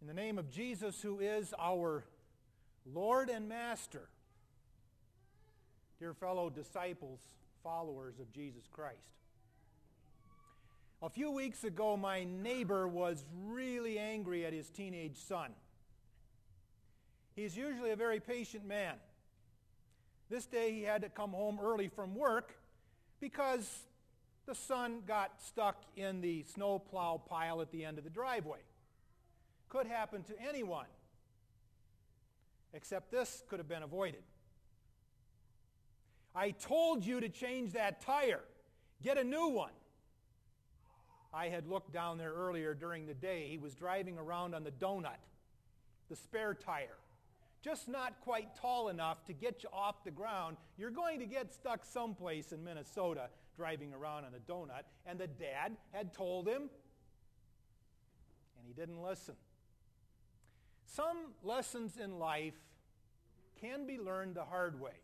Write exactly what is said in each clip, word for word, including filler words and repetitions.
In the name of Jesus, who is our Lord and Master, dear fellow disciples, followers of Jesus Christ. A few weeks ago, my neighbor was really angry at his teenage son. He's usually a very patient man. This day he had to come home early from work because the son got stuck in the snowplow pile at the end of the driveway. Could happen to anyone, except this could have been avoided. I told you to change that tire. Get a new one. I had looked down there earlier during the day. He was driving around on the donut, the spare tire. Just not quite tall enough to get you off the ground. You're going to get stuck someplace in Minnesota driving around on a donut. And the dad had told him, and he didn't listen. Some lessons in life can be learned the hard way.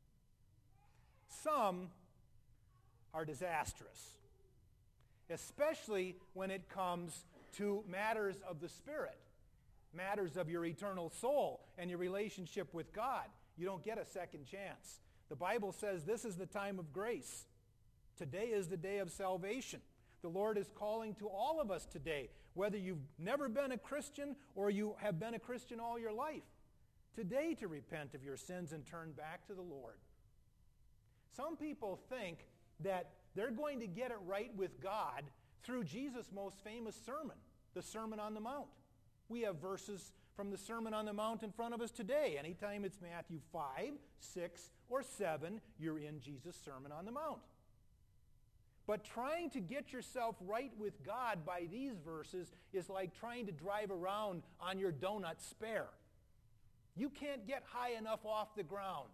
Some are disastrous, especially when it comes to matters of the Spirit, matters of your eternal soul and your relationship with God. You don't get a second chance. The Bible says this is the time of grace. Today is the day of salvation. The Lord is calling to all of us today, whether you've never been a Christian or you have been a Christian all your life, today to repent of your sins and turn back to the Lord. Some people think that they're going to get it right with God through Jesus' most famous sermon, the Sermon on the Mount. We have verses from the Sermon on the Mount in front of us today. Anytime it's Matthew five, six, or seven, you're in Jesus' Sermon on the Mount. But trying to get yourself right with God by these verses is like trying to drive around on your donut spare. You can't get high enough off the ground.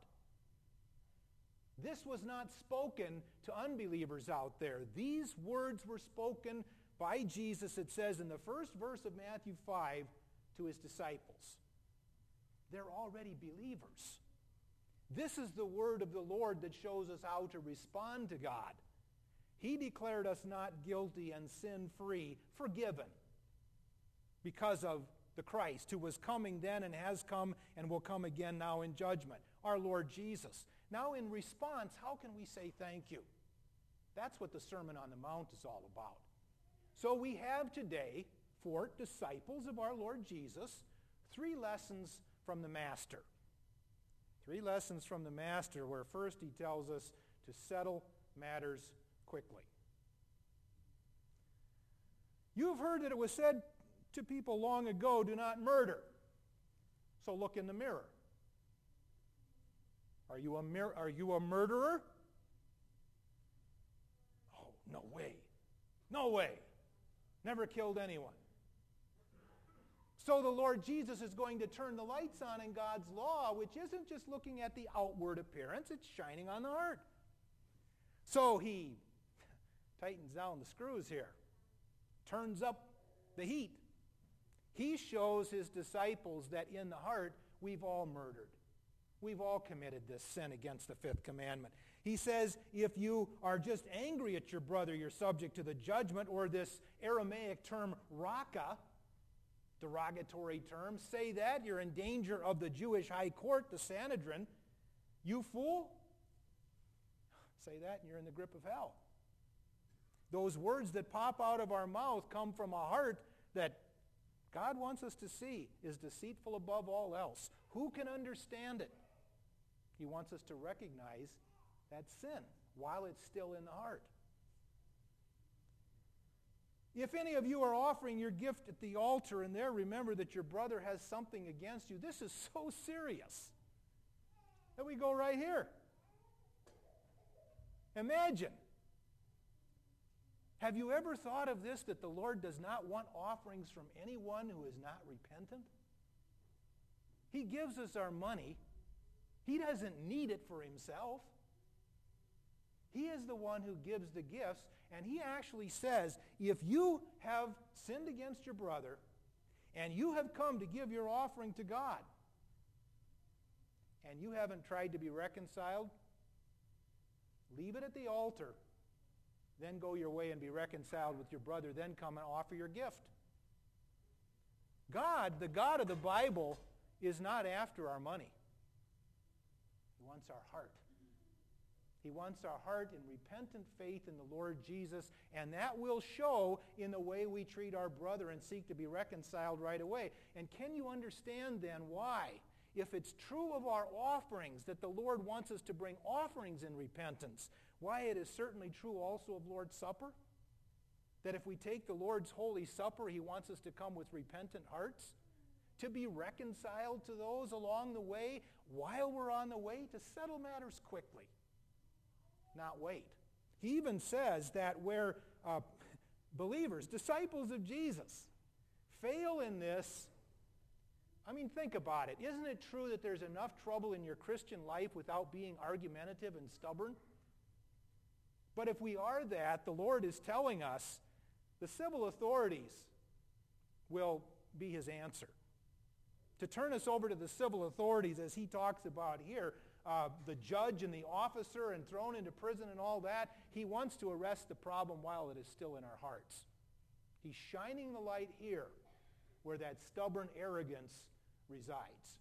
This was not spoken to unbelievers out there. These words were spoken by Jesus, it says in the first verse of Matthew five, to his disciples. They're already believers. This is the word of the Lord that shows us how to respond to God. He declared us not guilty and sin-free, forgiven, because of the Christ who was coming then and has come and will come again now in judgment, our Lord Jesus. Now in response, how can we say thank you? That's what the Sermon on the Mount is all about. So we have today, for disciples of our Lord Jesus, three lessons from the Master. Three lessons from the Master, where first he tells us to settle matters quickly. You've heard that it was said to people long ago, do not murder. So look in the mirror. Are you a, mir- are you a murderer? Oh, no way. No way. Never killed anyone. So the Lord Jesus is going to turn the lights on in God's law, which isn't just looking at the outward appearance, it's shining on the heart. So he tightens down the screws here, turns up the heat. He shows his disciples that in the heart we've all murdered. We've all committed this sin against the fifth commandment. He says if you are just angry at your brother, you're subject to the judgment, or this Aramaic term raka, derogatory term, say that, you're in danger of the Jewish high court, the Sanhedrin. You fool. Say that and you're in the grip of hell. Those words that pop out of our mouth come from a heart that God wants us to see is deceitful above all else. Who can understand it? He wants us to recognize that sin while it's still in the heart. If any of you are offering your gift at the altar and there remember that your brother has something against you, this is so serious that we go right here. Imagine. Have you ever thought of this, that the Lord does not want offerings from anyone who is not repentant? He gives us our money. He doesn't need it for himself. He is the one who gives the gifts, and he actually says, if you have sinned against your brother and you have come to give your offering to God and you haven't tried to be reconciled, leave it at the altar. Then go your way and be reconciled with your brother. Then come and offer your gift. God, the God of the Bible, is not after our money. He wants our heart. He wants our heart in repentant faith in the Lord Jesus, and that will show in the way we treat our brother and seek to be reconciled right away. And can you understand then why, if it's true of our offerings that the Lord wants us to bring offerings in repentance, why it is certainly true also of Lord's Supper? That if we take the Lord's Holy Supper, He wants us to come with repentant hearts, to be reconciled to those along the way while we're on the way, to settle matters quickly, not wait. He even says that where uh, believers, disciples of Jesus, fail in this, I mean, think about it. Isn't it true that there's enough trouble in your Christian life without being argumentative and stubborn? But if we are that, the Lord is telling us the civil authorities will be His answer. To turn us over to the civil authorities, as he talks about here, uh, the judge and the officer and thrown into prison and all that, he wants to arrest the problem while it is still in our hearts. He's shining the light here where that stubborn arrogance resides.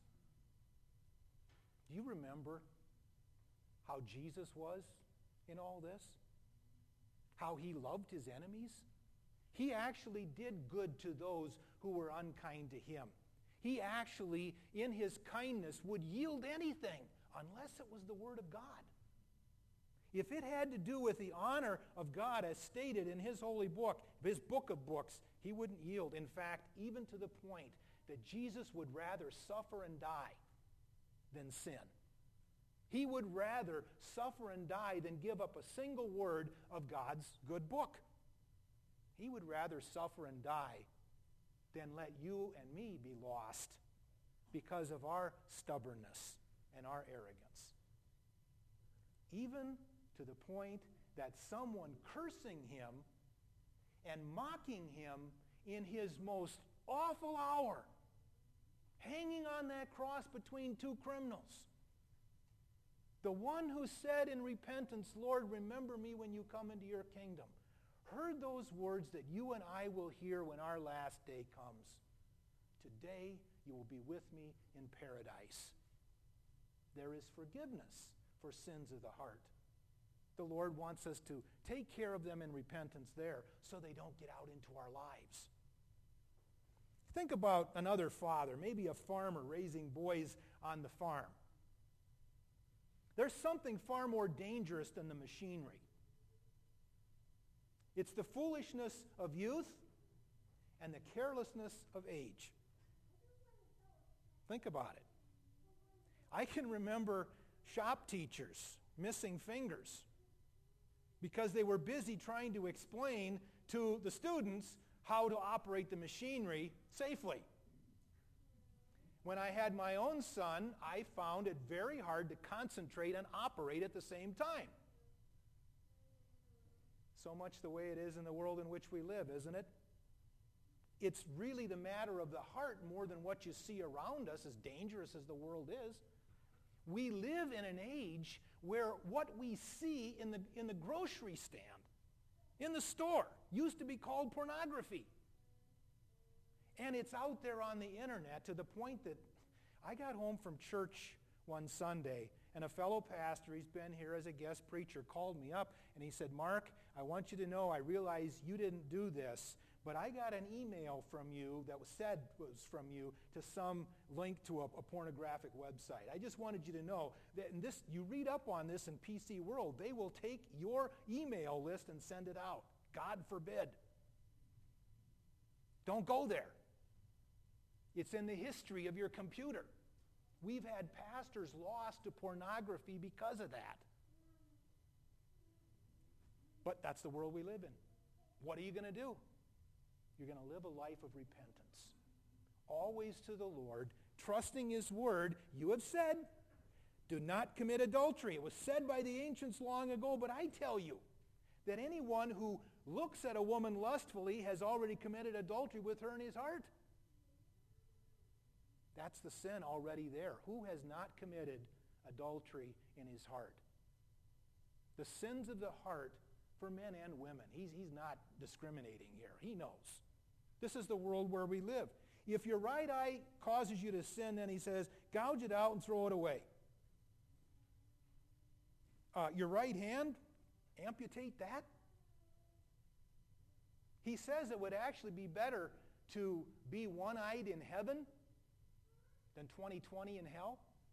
Do you remember how Jesus was in all this? How He loved His enemies? He actually did good to those who were unkind to Him. He actually, in His kindness, would yield anything unless it was the Word of God. If it had to do with the honor of God as stated in His holy book, His book of books, He wouldn't yield. In fact, even to the point that Jesus would rather suffer and die than sin. He would rather suffer and die than give up a single word of God's good book. He would rather suffer and die than let you and me be lost because of our stubbornness and our arrogance. Even to the point that someone cursing Him and mocking Him in His most awful hour, hanging on that cross between two criminals, the one who said in repentance, "Lord, remember me when you come into your kingdom," heard those words that you and I will hear when our last day comes. "Today you will be with me in paradise." There is forgiveness for sins of the heart. The Lord wants us to take care of them in repentance there so they don't get out into our lives. Think about another father, maybe a farmer raising boys on the farm. There's something far more dangerous than the machinery. It's the foolishness of youth and the carelessness of age. Think about it. I can remember shop teachers missing fingers because they were busy trying to explain to the students how to operate the machinery safely. When I had my own son, I found it very hard to concentrate and operate at the same time. So much the way it is in the world in which we live, isn't it? It's really the matter of the heart more than what you see around us, as dangerous as the world is. We live in an age where what we see in the, in the grocery stand, in the store, used to be called pornography. And it's out there on the internet to the point that I got home from church one Sunday, and a fellow pastor, he's been here as a guest preacher, called me up, and he said, "Mark, I want you to know, I realize you didn't do this, but I got an email from you that was said was from you to some link to a, a pornographic website. I just wanted you to know that in this, you read up on this in P C World, they will take your email list and send it out. God forbid. Don't go there. It's in the history of your computer. We've had pastors lost to pornography because of that. But that's the world we live in. What are you going to do? You're going to live a life of repentance. Always to the Lord, trusting His word. You have said, do not commit adultery. It was said by the ancients long ago, but I tell you that anyone who looks at a woman lustfully has already committed adultery with her in his heart. That's the sin already there. Who has not committed adultery in his heart? The sins of the heart for men and women. He's, he's not discriminating here. He knows. This is the world where we live. If your right eye causes you to sin, then he says, gouge it out and throw it away. Uh, your right hand, amputate that. He says it would actually be better to be one-eyed in heaven than twenty twenty in hell.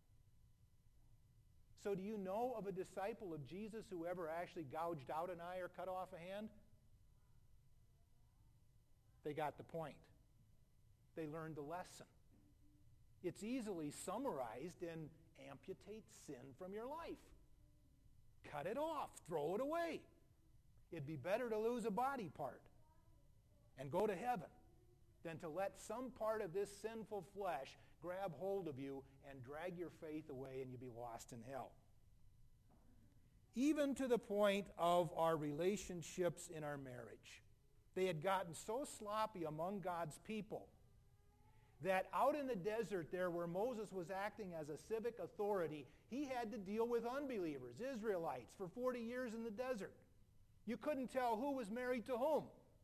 So do you know of a disciple of Jesus who ever actually gouged out an eye or cut off a hand? They got the point. They learned the lesson. It's easily summarized in amputate sin from your life. Cut it off. Throw it away. It'd be better to lose a body part and go to heaven than to let some part of this sinful flesh grab hold of you and drag your faith away and you be lost in hell. Even to the point of our relationships in our marriage. They had gotten so sloppy among God's people that out in the desert there where Moses was acting as a civic authority, he had to deal with unbelievers, Israelites, for forty years in the desert. You couldn't tell who was married to whom.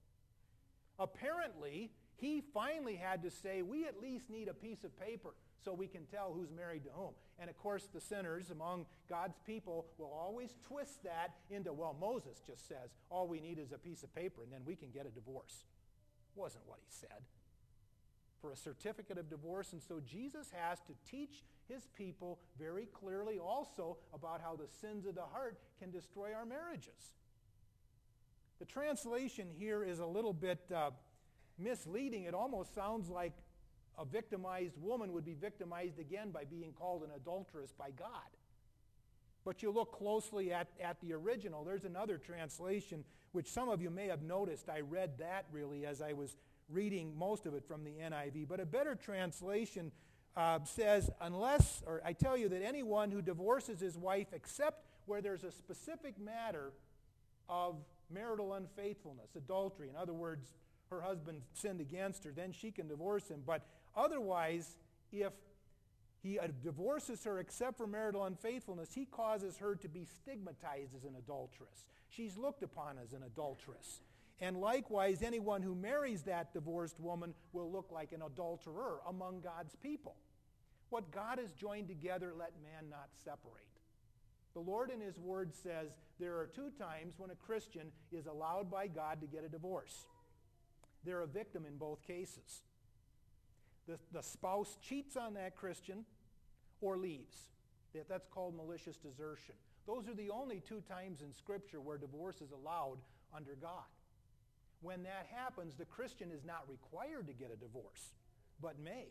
Apparently, he finally had to say, we at least need a piece of paper so we can tell who's married to whom. And of course, the sinners among God's people will always twist that into, well, Moses just says, all we need is a piece of paper and then we can get a divorce. Wasn't what he said. For a certificate of divorce, and so Jesus has to teach his people very clearly also about how the sins of the heart can destroy our marriages. The translation here is a little bit uh, misleading. It almost sounds like a victimized woman would be victimized again by being called an adulteress by God. But you look closely at, at the original. There's another translation, which some of you may have noticed. I read that really as I was reading most of it from the N I V. But a better translation uh, says, unless, or I tell you that anyone who divorces his wife except where there's a specific matter of marital unfaithfulness, adultery. In other words, her husband sinned against her, then she can divorce him. But otherwise, if he divorces her except for marital unfaithfulness, he causes her to be stigmatized as an adulteress. She's looked upon as an adulteress. And likewise, anyone who marries that divorced woman will look like an adulterer among God's people. What God has joined together, let man not separate. The Lord in his word says there are two times when a Christian is allowed by God to get a divorce. They're a victim in both cases. The, the spouse cheats on that Christian or leaves. That, that's called malicious desertion. Those are the only two times in Scripture where divorce is allowed under God. When that happens, the Christian is not required to get a divorce, but may.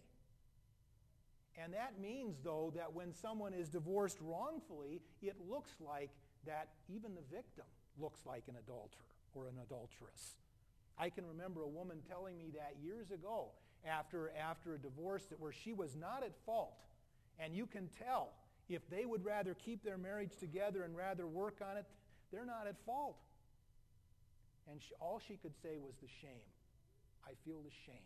And that means, though, that when someone is divorced wrongfully, it looks like that even the victim looks like an adulterer or an adulteress. I can remember a woman telling me that years ago after, after a divorce that where she was not at fault. And you can tell if they would rather keep their marriage together and rather work on it, they're not at fault. And she, all she could say was the shame. I feel the shame.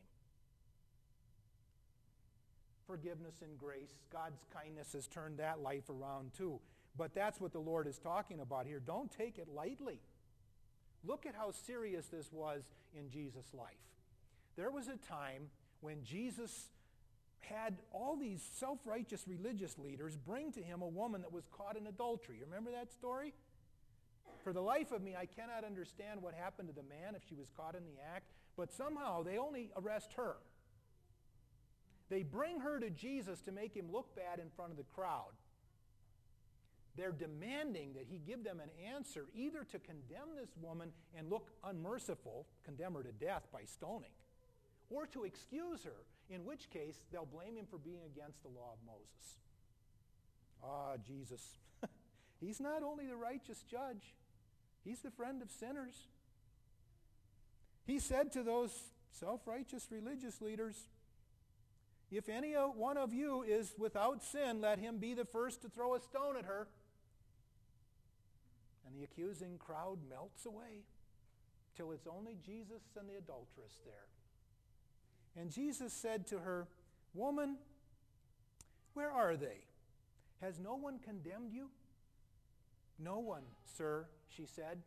Forgiveness and grace. God's kindness has turned that life around too. But that's what the Lord is talking about here. Don't take it lightly. Look at how serious this was in Jesus' life. There was a time when Jesus had all these self-righteous religious leaders bring to him a woman that was caught in adultery. You remember that story? For the life of me, I cannot understand what happened to the man if she was caught in the act, but somehow they only arrest her. They bring her to Jesus to make him look bad in front of the crowd. They're demanding that he give them an answer, either to condemn this woman and look unmerciful, condemn her to death by stoning, or to excuse her, in which case they'll blame him for being against the law of Moses. Ah, Jesus. He's not only the righteous judge, he's the friend of sinners. He said to those self-righteous religious leaders, if any one of you is without sin, let him be the first to throw a stone at her. And the accusing crowd melts away till it's only Jesus and the adulteress there. And Jesus said to her, woman, where are they? Has no one condemned you? No one, sir, she said.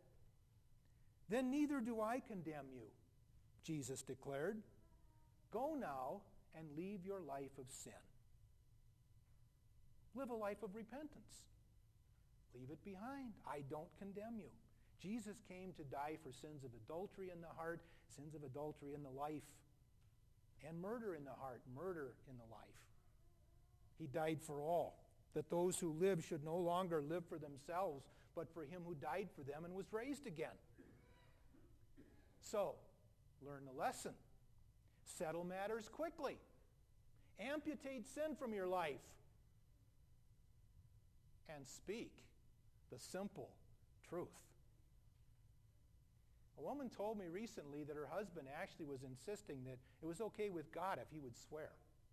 Then neither do I condemn you, Jesus declared. Go now and leave your life of sin. Live a life of repentance. Leave it behind. I don't condemn you. Jesus came to die for sins of adultery in the heart, sins of adultery in the life, and murder in the heart, murder in the life. He died for all, that those who live should no longer live for themselves, but for him who died for them and was raised again. So, learn the lesson. Settle matters quickly. Amputate sin from your life. And speak the simple truth. A woman told me recently that her husband actually was insisting that it was okay with God if he would swear.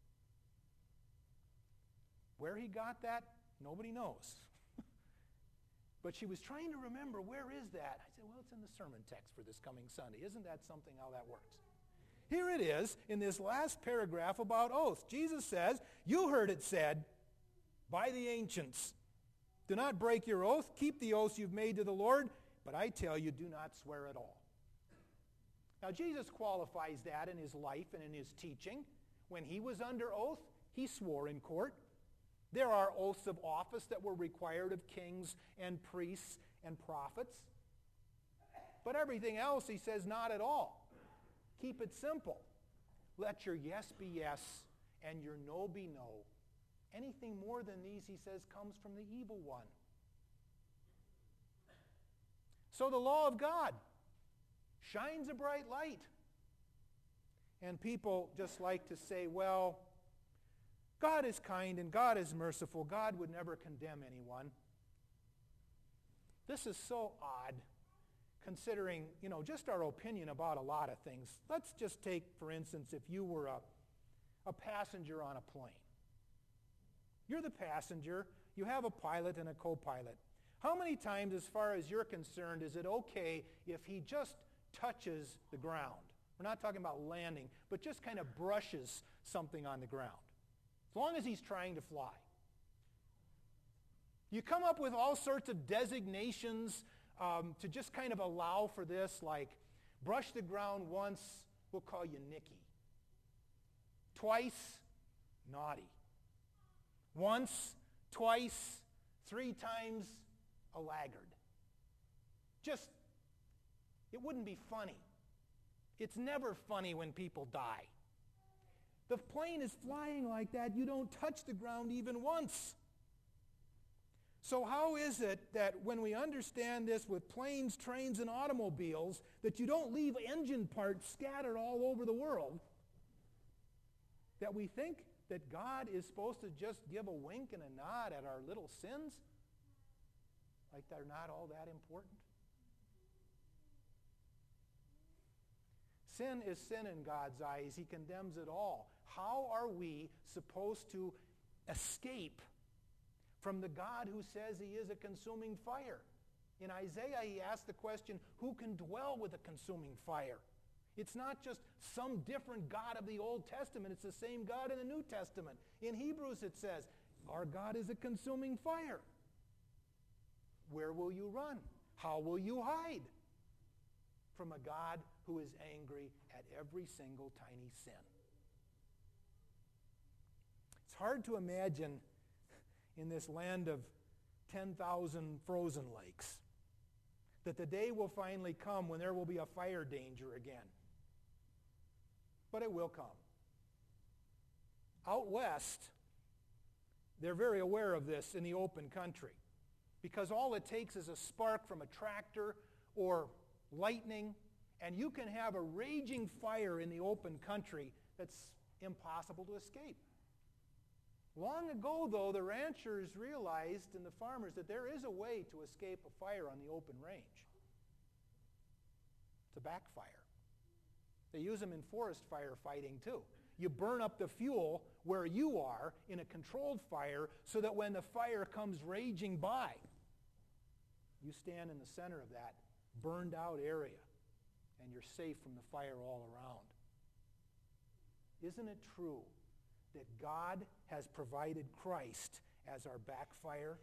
Where he got that, nobody knows. But she was trying to remember, where is that? I said, well, it's in the sermon text for this coming Sunday. Isn't that something, how that works? Here it is in this last paragraph about oaths. Jesus says, you heard it said by the ancients, do not break your oath, keep the oaths you've made to the Lord, but I tell you, do not swear at all. Now, Jesus qualifies that in his life and in his teaching. When he was under oath, he swore in court. There are oaths of office that were required of kings and priests and prophets. But everything else, he says, not at all. Keep it simple. Let your yes be yes and your no be no. Anything more than these, he says, comes from the evil one. So the law of God shines a bright light. And people just like to say, well, God is kind and God is merciful. God would never condemn anyone. This is so odd, considering, you know, just our opinion about a lot of things. Let's just take, for instance, if you were a, a passenger on a plane. You're the passenger. You have a pilot and a co-pilot. How many times, as far as you're concerned, is it okay if he just touches the ground? We're not talking about landing, but just kind of brushes something on the ground. As long as he's trying to fly. You come up with all sorts of designations um, to just kind of allow for this, like brush the ground once, we'll call you Nicky. Twice, naughty. Once, twice, three times, a laggard. Just, it wouldn't be funny. It's never funny when people die. The plane is flying like that. You don't touch the ground even once. So how is it that when we understand this with planes, trains, and automobiles, that you don't leave engine parts scattered all over the world, that we think that God is supposed to just give a wink and a nod at our little sins? Like they're not all that important? Sin is sin in God's eyes. He condemns it all. How are we supposed to escape from the God who says he is a consuming fire? In Isaiah, he asked the question, who can dwell with a consuming fire? It's not just some different God of the Old Testament. It's the same God in the New Testament. In Hebrews, it says, our God is a consuming fire. Where will you run? How will you hide from a God who is angry at every single tiny sin? It's hard to imagine in this land of ten thousand frozen lakes that the day will finally come when there will be a fire danger again. But it will come. Out west, they're very aware of this in the open country, because all it takes is a spark from a tractor or lightning, and you can have a raging fire in the open country that's impossible to escape. Long ago, though, the ranchers realized, and the farmers, that there is a way to escape a fire on the open range. It's a backfire. They use them in forest firefighting, too. You burn up the fuel where you are in a controlled fire so that when the fire comes raging by, you stand in the center of that burned out area and you're safe from the fire all around. Isn't it true that God has provided Christ as our backfire?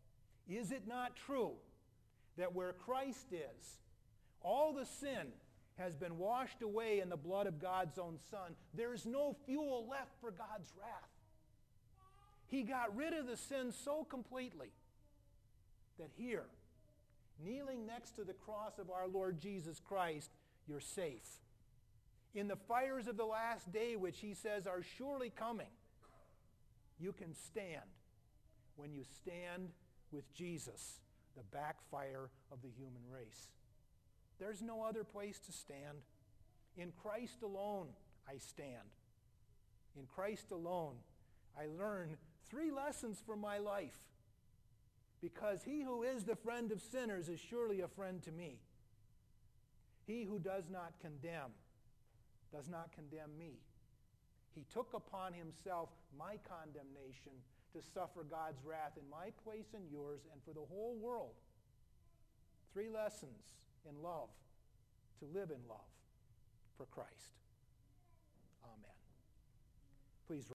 Is it not true that where Christ is, all the sin has been washed away in the blood of God's own Son, there is no fuel left for God's wrath. He got rid of the sin so completely that here, kneeling next to the cross of our Lord Jesus Christ, you're safe. In the fires of the last day, which he says are surely coming, you can stand when you stand with Jesus, the backfire of the human race. There's no other place to stand. In Christ alone, I stand. In Christ alone, I learn three lessons for my life. Because he who is the friend of sinners is surely a friend to me. He who does not condemn does not condemn me. He took upon himself my condemnation to suffer God's wrath in my place and yours and for the whole world. Three lessons in love, to live in love for Christ. Amen. Please